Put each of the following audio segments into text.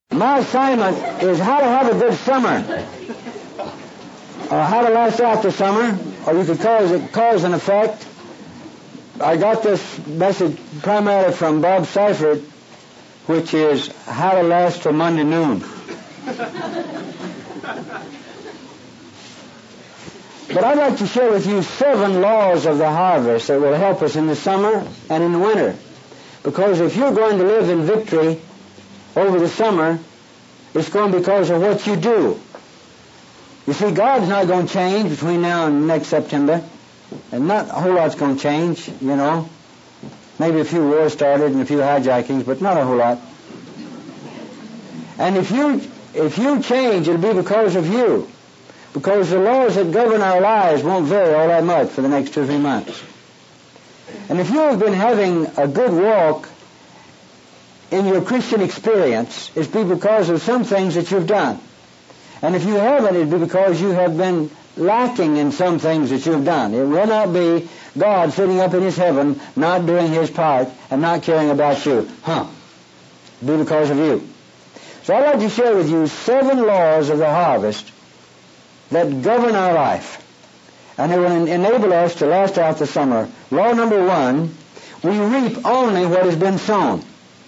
My assignment is how to have a good summer, or how to last out the summer, or you could call it cause and effect. I got this message primarily from Bob Seifert, which is how to last till Monday noon. But I'd like to share with you 7 laws of the harvest that will help us in the summer and in the winter. Because if you're going to live in victory over the summer, it's going to be because of what you do. You see, God's not going to change between now and next September. And not a whole lot's going to change, you know. Maybe a few wars started and a few hijackings, but not a whole lot. And if you change, it'll be because of you. Because the laws that govern our lives won't vary all that much for the next 2 or 3 months. And if you have been having a good walk in your Christian experience, it's because of some things that you've done. And if you haven't, it'll be because you have been lacking in some things that you've done. It will not be God sitting up in His heaven, not doing His part, and not caring about you. It'll be because of you. So I'd like to share with you 7 laws of the harvest that govern our life. And they will enable us to last out the summer. Law number 1, we reap only what has been sown.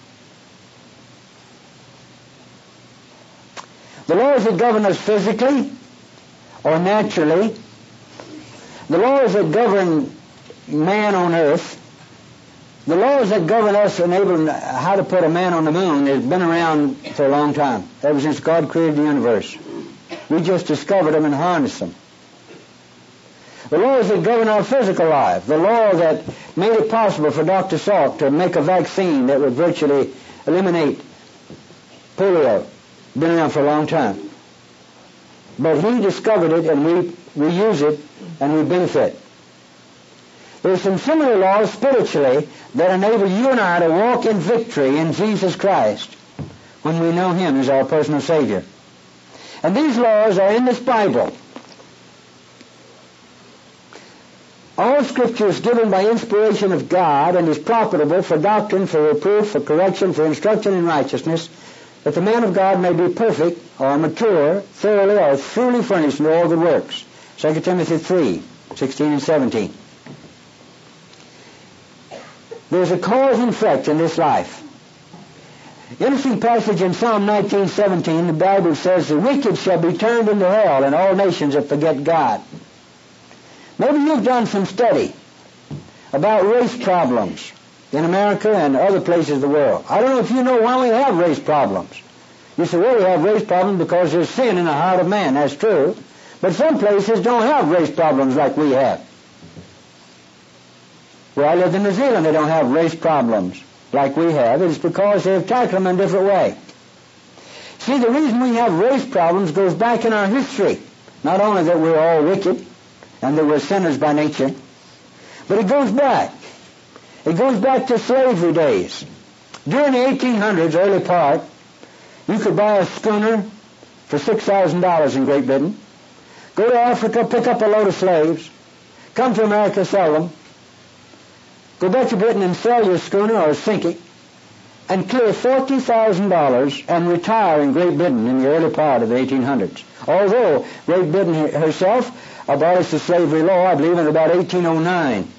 The laws that govern us physically or naturally, the laws that govern man on earth, the laws that govern us enabling how to put a man on the moon has been around for a long time, ever since God created the universe. We just discovered them and harnessed them. The laws that govern our physical life, the law that made it possible for Dr. Salk to make a vaccine that would virtually eliminate polio, been around for a long time. But he discovered it, and we use it, and we benefit. There's some similar laws spiritually that enable you and I to walk in victory in Jesus Christ when we know Him as our personal Savior. And these laws are in this Bible. All Scripture is given by inspiration of God and is profitable for doctrine, for reproof, for correction, for instruction in righteousness, that the man of God may be perfect, or mature, thoroughly, or truly furnished in all good works. 2 Timothy 3, 16 and 17. There's a cause and effect in this life. Interesting passage in Psalm 19:17, the Bible says, the wicked shall be turned into hell, and all nations that forget God. Maybe you've done some study about race problems in America and other places of the world. I don't know if you know why we have race problems. You say, well, we have race problems because there's sin in the heart of man. That's true. But some places don't have race problems like we have. Where I lived in New Zealand, they don't have race problems like we have. It's because they've tackled them in a different way. See, the reason we have race problems goes back in our history. Not only that we're all wicked and that we're sinners by nature, but it goes back. It goes back to slavery days. During the 1800s, early part, you could buy a schooner for $6,000 in Great Britain, go to Africa, pick up a load of slaves, come to America, sell them, go back to Britain and sell your schooner or sink it, and clear $40,000 and retire in Great Britain in the early part of the 1800s. Although Great Britain herself abolished the slavery law, I believe, in about 1809.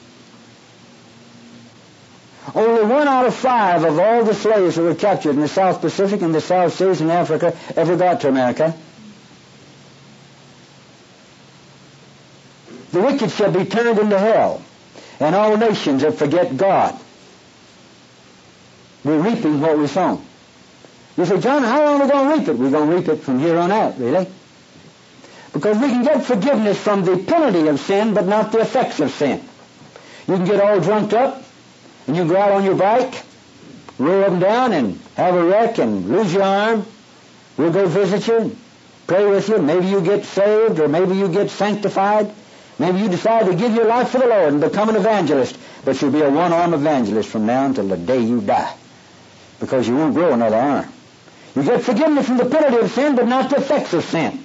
Only 1 out of 5 of all the slaves that were captured in the South Pacific and the South Seas and Africa ever got to America. The wicked shall be turned into hell, and all nations that forget God. We're reaping what we sown. You say, John, how long are we going to reap it? We're going to reap it from here on out, really. Because we can get forgiveness from the penalty of sin, but not the effects of sin. You can get all drunked up, and you go out on your bike, roll up and down, and have a wreck, and lose your arm. We'll go visit you, pray with you. Maybe you get saved, or maybe you get sanctified. Maybe you decide to give your life for the Lord and become an evangelist. But you'll be a one-arm evangelist from now until the day you die, because you won't grow another arm. You get forgiveness from the penalty of sin, but not the effects of sin.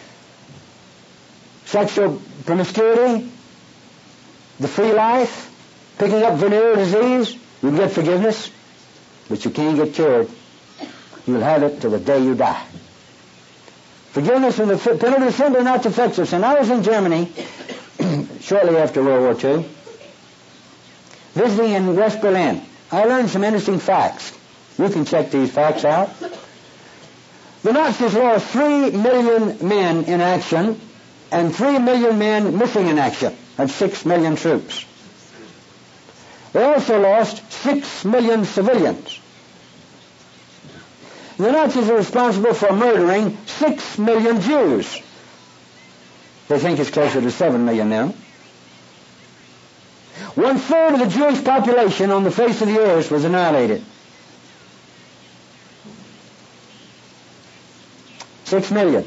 Sexual promiscuity, the free life, picking up venereal disease, you can get forgiveness, but you can't get cured. You'll have it to the day you die. Forgiveness from the penalty of sin, but not the effects of sin. I was in Germany shortly after World War II, visiting in West Berlin. I learned some interesting facts. You can check these facts out. The Nazis lost 3 million men in action and 3 million men missing in action. That's 6 million troops. They also lost 6 million civilians. The Nazis are responsible for murdering 6 million Jews. They think it's closer to 7 million now. 1/3 of the Jewish population on the face of the earth was annihilated. 6 million.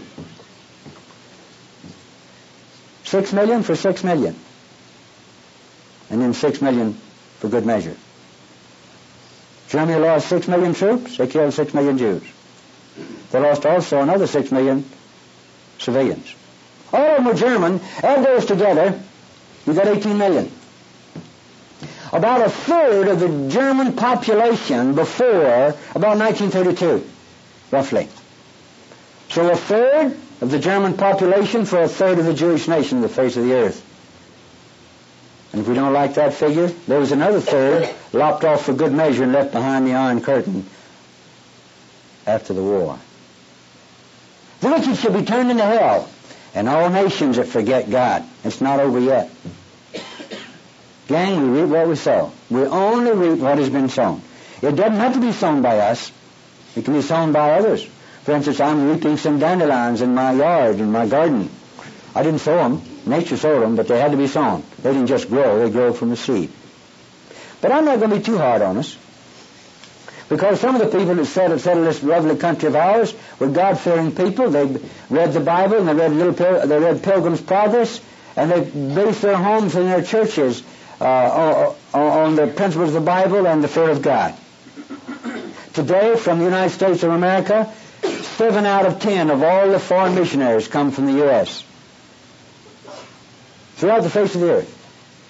6 million for 6 million. And then 6 million for good measure. Germany lost 6 million troops. They killed 6 million Jews. They lost also another 6 million civilians. All of them were German. Add those together, you got 18 million. About 1/3 of the German population before about 1932, roughly. So 1/3 of the German population for 1/3 of the Jewish nation on the face of the earth. And if we don't like that figure, there was another 1/3 lopped off for good measure and left behind the Iron Curtain after the war. The wicked shall be turned into hell, and all nations that forget God. It's not over yet. Gang, we reap what we sow. We only reap what has been sown. It doesn't have to be sown by us. It can be sown by others. For instance, I'm reaping some dandelions in my yard, in my garden. I didn't sow them. Nature sowed them, but they had to be sown. They didn't just grow. They grow from the seed. But I'm not going to be too hard on us. Because some of the people that settled this lovely country of ours were God-fearing people. They read the Bible, and they read Pilgrim's Progress, and they based their homes and their churches on the principles of the Bible and the fear of God. Today, from the United States of America, 7 out of 10 of all the foreign missionaries come from the U.S. throughout the face of the earth.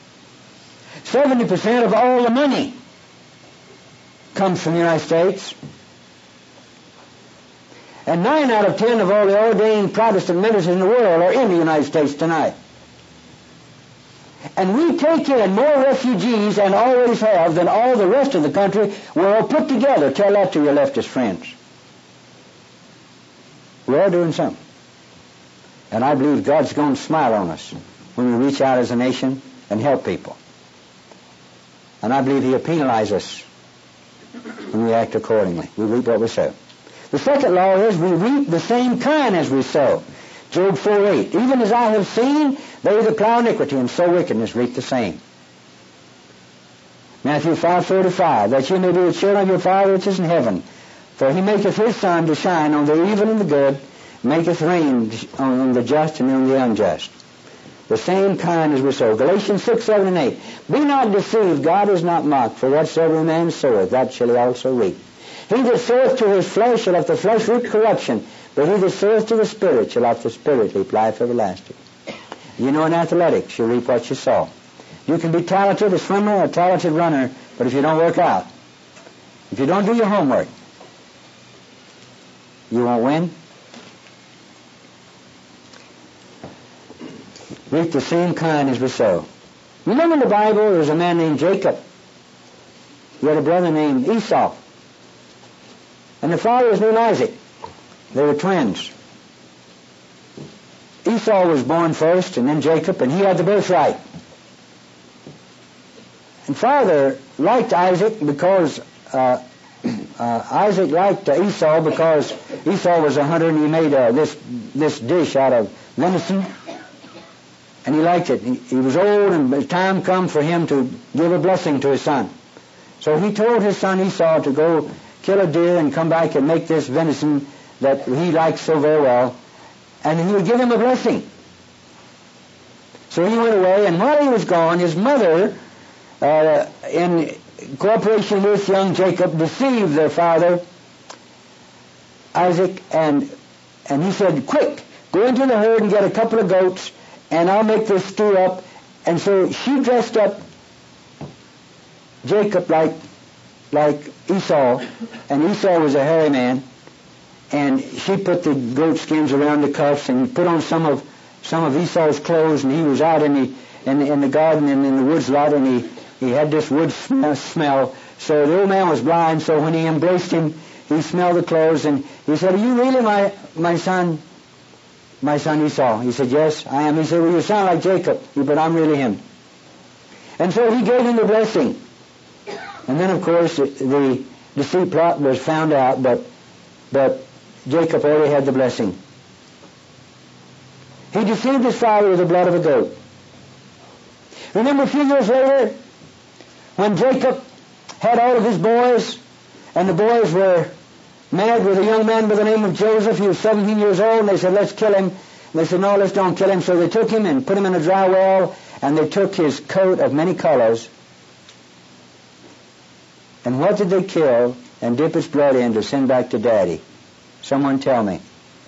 70% of all the money comes from the United States. And 9 out of 10 of all the ordained Protestant ministers in the world are in the United States tonight. And we take in more refugees and always have than all the rest of the country we're all put together. Tell that to your leftist friends. We're all doing something. And I believe God's going to smile on us when we reach out as a nation and help people. And I believe He'll penalize us when we act accordingly. We reap what we sow. The second law is we reap the same kind as we sow. Job 4:8. Even as I have seen, they that plow iniquity and sow wickedness reap the same. Matthew 5:35. That you may be the children of your Father which is in heaven. For He maketh His sun to shine on the evil and the good, maketh rain on the just and on the unjust. The same kind as we sow. Galatians 6:7-8. Be not deceived, God is not mocked, for whatsoever a man soweth, that shall he also reap. He that soweth to his flesh shall of the flesh reap corruption, but he that soweth to the Spirit shall of the Spirit reap life everlasting. You know, in athletics, you reap what you sow. You can be talented, a swimmer, or a talented runner, but if you don't work out, if you don't do your homework, you won't win. Reap the same kind as we sow. Remember in the Bible, there was a man named Jacob. He had a brother named Esau. And the father was named Isaac. They were twins. Esau was born first, and then Jacob, and he had the birthright. And father liked Isaac because Isaac liked Esau because Esau was a hunter, and he made this dish out of venison. And he liked it. He was old, and the time come for him to give a blessing to his son. So he told his son Esau to go kill a deer and come back and make this venison that he liked so very well, and he would give him a blessing. So he went away, and while he was gone, his mother, in cooperation with young Jacob, deceived their father, Isaac, and he said, quick, go into the herd and get a couple of goats, and I'll make this stew up. And so she dressed up Jacob like Esau, and Esau was a hairy man, she put the goat skins around the cuffs and put on some of Esau's clothes, and he was out in the garden and in the woods lot, and he had this wood smell. So the old man was blind, so when he embraced him, he smelled the clothes, and he said, "Are you really my son Esau?" He said, "Yes, I am." He said, "Well, you sound like Jacob." But I'm really him. And so he gave him the blessing. And then, of course, the deceit plot was found out, but Jacob already had the blessing. He deceived his father with the blood of a goat. Remember a few years later, when Jacob had all of his boys, and the boys were mad with a young man by the name of Joseph. He was 17 years old, and they said, "Let's kill him." They said, "No, let's don't kill him." So they took him and put him in a dry well, and they took his coat of many colors. And what did they kill and dip its blood in to send back to Daddy? Someone tell me.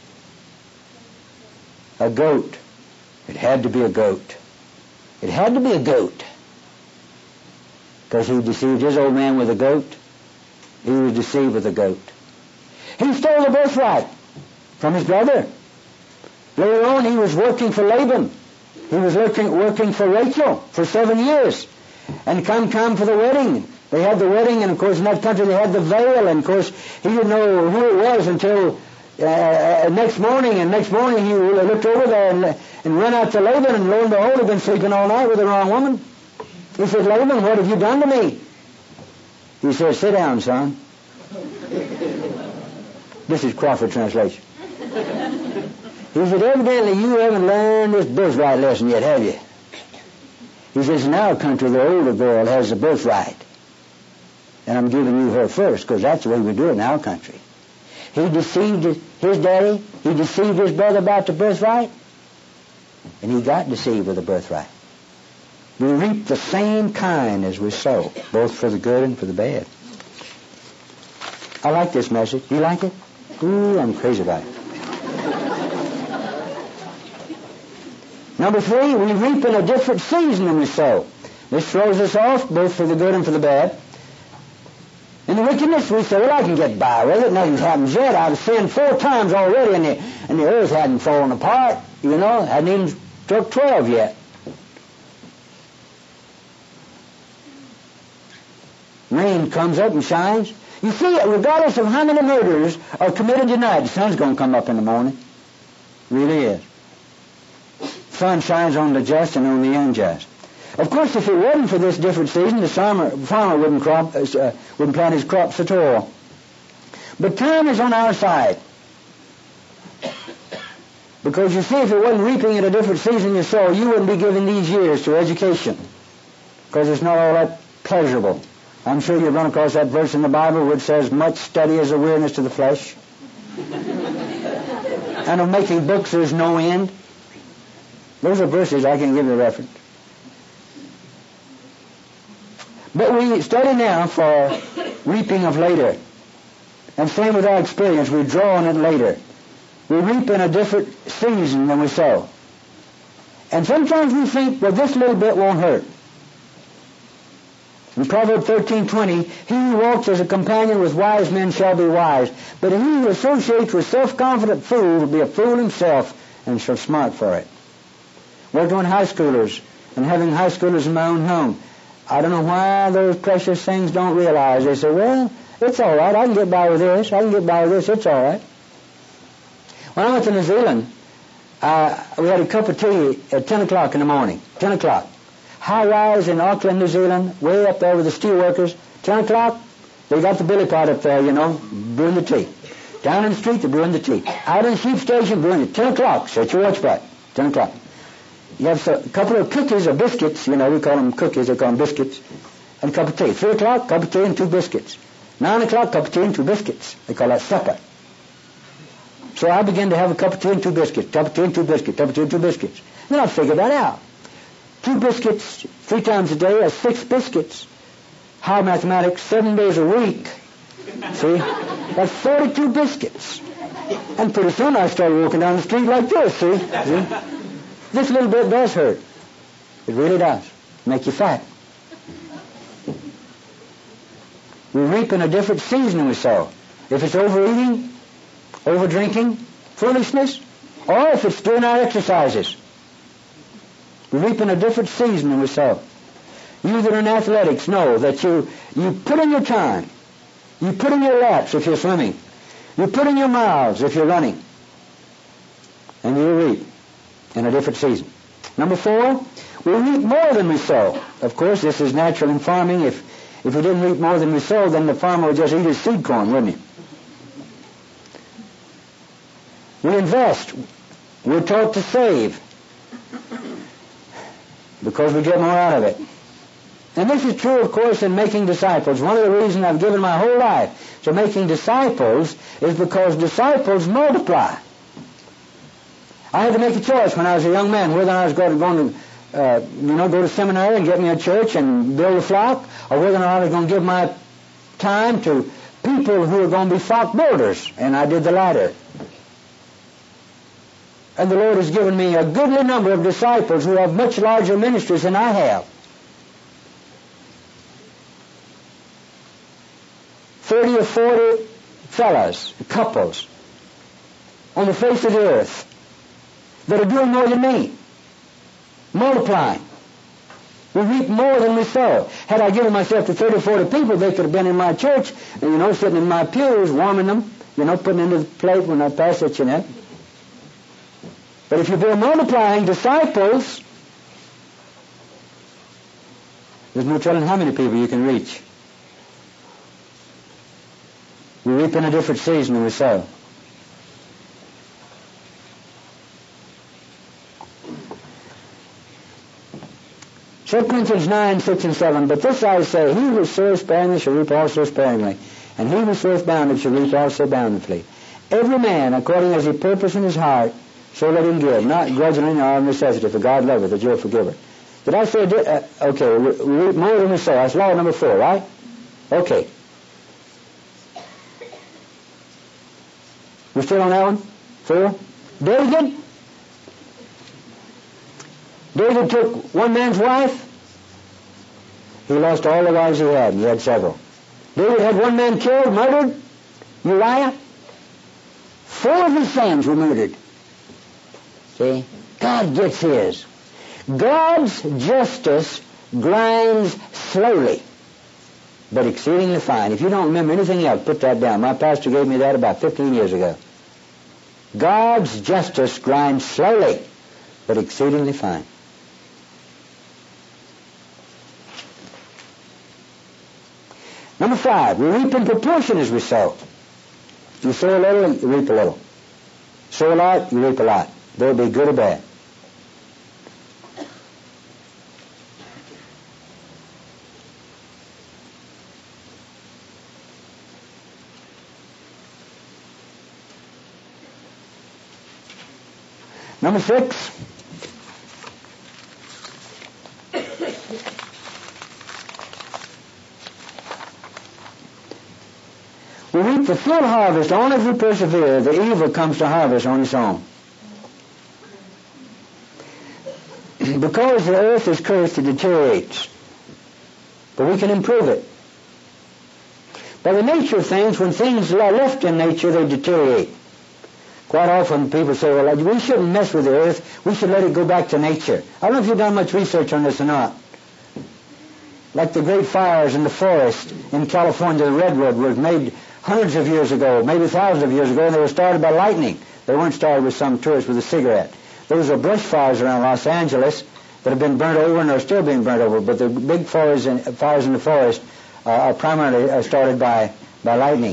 A goat. It had to be a goat. It had to be a goat. Because he deceived his old man with a goat. He was deceived with a goat. He stole the birthright from his brother. Later on, he was working for Laban. He was working for Rachel for 7 years. And come for the wedding. They had the wedding, and of course in that country they had the veil, and of course he didn't know who it was until next morning. And next morning he looked over there and ran out to Laban, and lo and behold, he'd been sleeping all night with the wrong woman. He said, "Laban, what have you done to me?" He said, "Sit down, son." This is Crawford translation. He said, "Evidently you haven't learned this birthright lesson yet, have you?" He says, "In our country, the older girl has the birthright. And I'm giving you her first, because that's the way we do it in our country." He deceived his daddy. He deceived his brother about the birthright. And he got deceived with the birthright. We reap the same kind as we sow, both for the good and for the bad. I like this message. Do you like it? Ooh, I'm crazy about it. Number 3, we reap in a different season than we sow. This throws us off, both for the good and for the bad. In the wickedness, we say, "Well, I can get by with it. Nothing's happened yet. I've sinned 4 times already, and the earth hadn't fallen apart. You know, hadn't even struck 12 yet." Rain comes up and shines. You see, regardless of how many murders are committed tonight, the sun's going to come up in the morning. It really is. Sun shines on the just and on the unjust. Of course, if it wasn't for this different season, the farmer wouldn't plant his crops at all. But time is on our side. Because you see, if it wasn't reaping at a different season you sow, you wouldn't be giving these years to education. Because it's not all that pleasurable. I'm sure you've run across that verse in the Bible where it says, "Much study is a weariness to the flesh." And of making books there's no end. Those are verses I can give you a reference. But we study now for reaping of later. And same with our experience. We draw on it later. We reap in a different season than we sow. And sometimes we think, well, this little bit won't hurt. In Proverbs 13:20, "He who walks as a companion with wise men shall be wise. But he who associates with self-confident fools will be a fool himself and shall smart for it." Working on high schoolers and having high schoolers in my own home. I don't know why those precious things don't realize. They say, "Well, it's all right. I can get by with this. I can get by with this. It's all right." When I went to New Zealand, we had a cup of tea at 10 o'clock in the morning. 10 o'clock. High rise in Auckland, New Zealand, way up there with the steel workers. 10 o'clock, they got the billy pot up there, you know, brewing the tea. Down in the street, they're brewing the tea. Out in the sheep station, brewing it. 10 o'clock, set your watch back. 10 o'clock. You have a couple of cookies or biscuits, you know, we call them cookies, they call them biscuits, and a cup of tea. 3 o'clock, cup of tea and 2 biscuits. 9 o'clock, cup of tea and 2 biscuits. They call that supper. So I began to have a cup of tea and 2 biscuits, cup of tea and 2 biscuits, cup of tea and 2 biscuits. Then I figured that out. 2 biscuits 3 times a day, that's 6 biscuits. High mathematics, 7 days a week. See? That's 42 biscuits. And pretty soon I started walking down the street like this, see? This little bit does hurt. It really does. Make you fat. We reap in a different season than we sow. If it's overeating, over drinking, foolishness, or if it's doing our exercises. We reap in a different season than we sow. You that are in athletics know that you put in your time. You put in your laps if you're swimming. You put in your miles if you're running. And you reap in a different season. Number 4, we reap more than we sow. Of course, this is natural in farming. If we didn't reap more than we sow, then the farmer would just eat his seed corn, wouldn't he? We invest. We're taught to save because we get more out of it. And this is true, of course, in making disciples. One of the reasons I've given my whole life to making disciples is because disciples multiply. I had to make a choice when I was a young man whether I was going to go to seminary and get me a church and build a flock, or whether or not I was going to give my time to people who are going to be flock builders. And I did the latter. And the Lord has given me a goodly number of disciples who have much larger ministries than I have. 30 or 40 fellas, couples, on the face of the earth that are doing more than me, multiplying. We reap more than we sow. Had I given myself to 30 or 40 people, they could have been in my church, sitting in my pews, warming them, putting into the plate when I pass it, But if you've been multiplying disciples, there's no telling how many people you can reach. We reap in a different season than we sow. Second Corinthians 9, 6 and 7. But this I say, he who soweth sparingly shall reap also sparingly, and he who soweth bountifully shall reap also bountifully. Every man, according as he purpose in his heart, so let him give, not grudgingly nor of necessity, for God loveth a joyful forgiver. Did I say, okay, we reap more than we sow. That's law number 4, right? Okay. We still on that one? 4? David took one man's wife. He lost all the wives he had, and he had several. David had one man killed, murdered, Uriah. 4 of his sons were murdered. See? God gets his. God's justice grinds slowly, but exceedingly fine. If you don't remember anything else, put that down. My pastor gave me that about 15 years ago. God's justice grinds slowly, but exceedingly fine. Number 5, we reap in proportion as we sow. You sow a little, you reap a little. Sow a lot, you reap a lot. They'll be good or bad. Number 6. We reap the full harvest only if we persevere. The evil comes to harvest on its own. Because the earth is cursed, it deteriorates. But we can improve it. By the nature of things, when things are left in nature, they deteriorate. Quite often people say, well, we shouldn't mess with the earth. We should let it go back to nature. I don't know if you've done much research on this or not. Like the great fires in the forest in California, the redwood was made hundreds of years ago, maybe thousands of years ago, and they were started by lightning. They weren't started with some tourist with a cigarette. Those are brush fires around Los Angeles that have been burnt over and are still being burnt over, but the big fires in the forest are primarily started by lightning.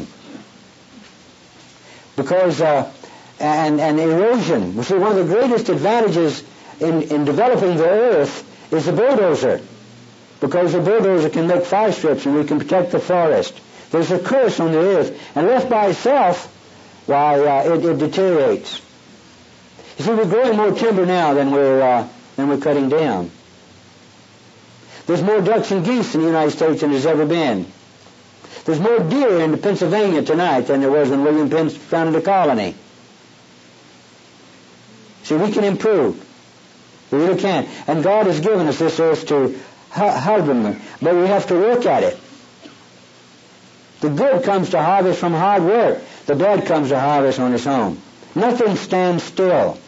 Because and erosion. You see, one of the greatest advantages in developing the earth is the bulldozer, because the bulldozer can make fire strips and we can protect the forest. There's a curse on the earth, and left by itself, it deteriorates. You see, we're growing more timber now than we're cutting down. There's more ducks and geese in the United States than there's ever been. There's more deer in Pennsylvania tonight than there was when William Penn founded the colony. See, we can improve. We really can. And God has given us this earth to husband, but we have to work at it. The good comes to harvest from hard work. the dead comes to harvest on its own. Nothing stands still.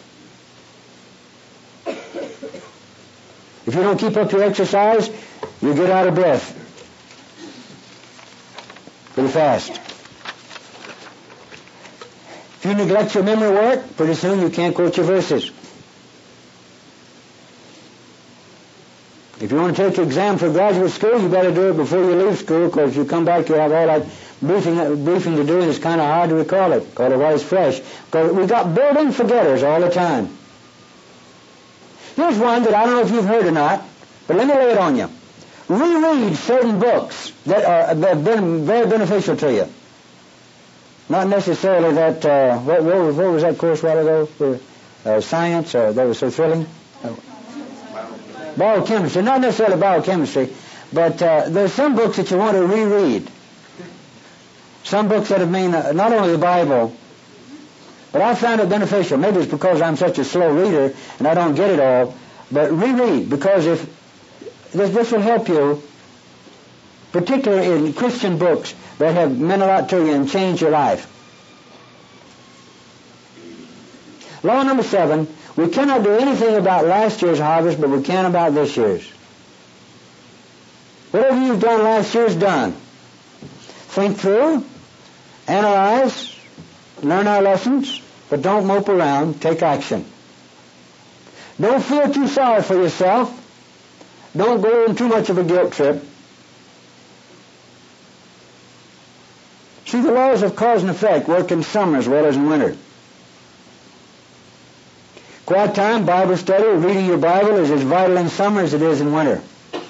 If you don't keep up your exercise, you get out of breath pretty fast. If you neglect your memory work, pretty soon you can't quote your verses. If you want to take the exam for graduate school, you better do it before you leave school, because if you come back, you have all that briefing to do, and it's kind of hard to recall it, because otherwise fresh. Because we got built-in forgetters all the time. Here's one that I don't know if you've heard or not, but let me lay it on you. Reread certain books that have been very beneficial to you. Not necessarily that, what was that course a while ago for science, or that was so thrilling? Biochemistry, not necessarily biochemistry, but there's some books that you want to reread. Some books that have mean not only the Bible, but I found it beneficial. Maybe it's because I'm such a slow reader and I don't get it all, but reread, because if this will help you, particularly in Christian books that have meant a lot to you and changed your life. Law number 7, we cannot do anything about last year's harvest, but we can about this year's. Whatever you've done last year's done. Think through, analyze, learn our lessons, but don't mope around, take action. Don't feel too sorry for yourself. Don't go on too much of a guilt trip. See, the laws of cause and effect work in summer as well as in winter. Quiet time, Bible study, reading your Bible is as vital in summer as it is in winter.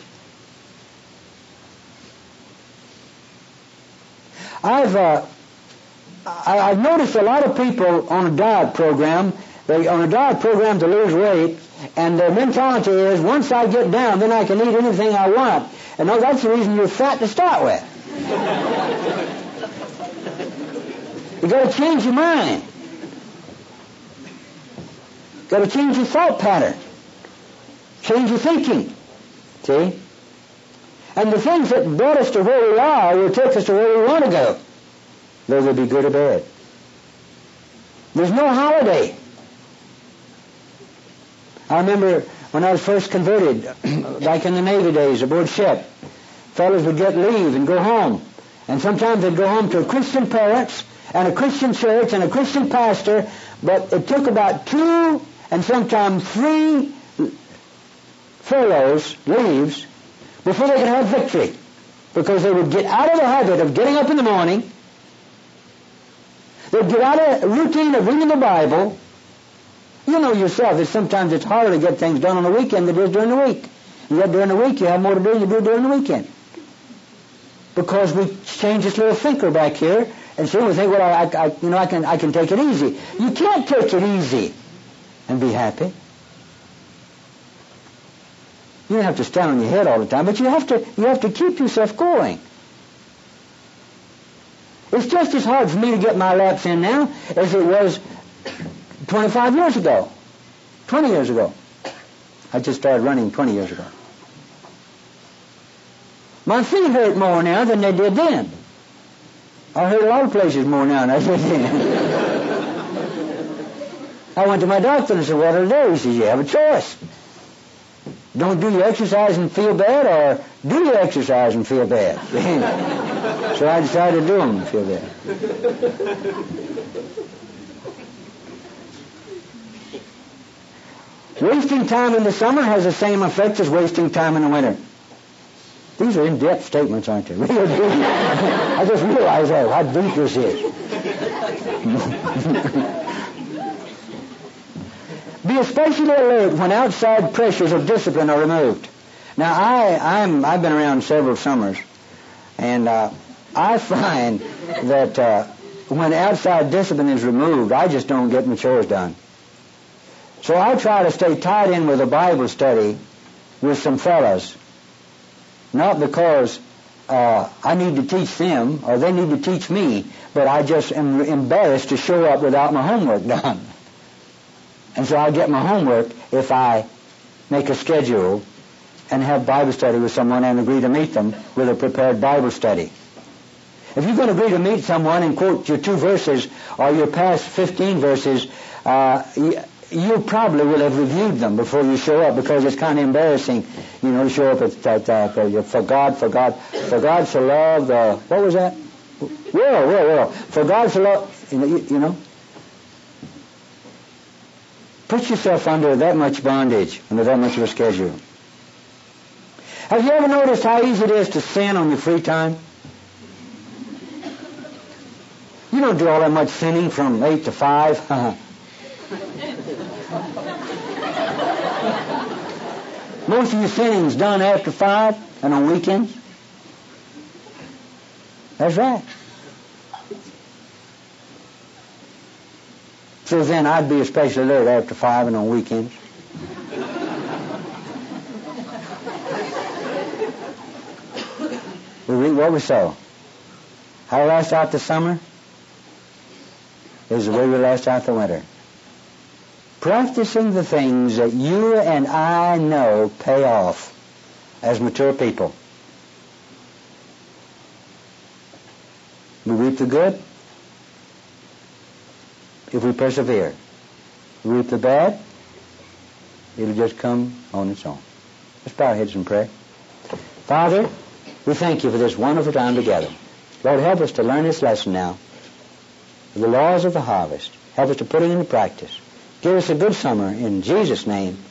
I've noticed a lot of people on a diet program, to lose weight, and their mentality is, once I get down, then I can eat anything I want. And no, that's the reason you're fat to start with. You've got to change your mind. You've got to change your thought pattern. Change your thinking. See? And the things that brought us to where we are will take us to where we want to go, whether they be good or bad. There's no holiday. I remember when I was first converted, back in the Navy days, aboard ship, fellows would get leave and go home. And sometimes they'd go home to Christian parents and a Christian church and a Christian pastor, but it took about 2 and sometimes 3 furloughs, leaves, before they could have victory. Because they would get out of the habit of getting up in the morning, they'd get out of the routine of reading the Bible. You know yourself that sometimes it's harder to get things done on the weekend than it is during the week. Yet during the week you have more to do than you do during the weekend. Because we change this little thinker back here, and so we think, well, I can take it easy. You can't take it easy and be happy. You don't have to stand on your head all the time, but you have to keep yourself going. It's just as hard for me to get my laps in now as it was 25 years ago, 20 years ago. I just started running 20 years ago. My feet hurt more now than they did then. I hurt a lot of places more now than I did then. I went to my doctor and said, what do I do? He says, you have a choice. Don't do your exercise and feel bad, or do your exercise and feel bad. So I decided to do them and feel bad. Wasting time in the summer has the same effect as wasting time in the winter. These are in-depth statements, aren't they? Real deep. I just realized how deep this is. Be especially alert when outside pressures of discipline are removed. Now, I've been around several summers, and I find that when outside discipline is removed, I just don't get my chores done. So I try to stay tied in with a Bible study with some fellas, not because I need to teach them or they need to teach me, but I just am embarrassed to show up without my homework done. And so I get my homework if I make a schedule and have Bible study with someone and agree to meet them with a prepared Bible study. If you're going to agree to meet someone and quote your 2 verses or your past 15 verses, you probably will have reviewed them before you show up, because it's kind of embarrassing, to show up at for God so loved the, what was that? World. For God so loved, Put yourself under that much bondage, under that much of a schedule. Have you ever noticed how easy it is to sin on your free time? You don't do all that much sinning from 8 to 5. Most of your sinning's done after 5 and on weekends. That's right. So then I'd be especially alert after 5 and on weekends. We read what we saw. How we last out the summer is the way we last out the winter. Practicing the things that you and I know pay off as mature people. We reap the good if we persevere. We reap the bad, it'll just come on its own. Let's bow our heads in prayer. Father, we thank you for this wonderful time together. Lord, help us to learn this lesson now. The laws of the harvest. Help us to put it into practice. Give us a good summer in Jesus' name.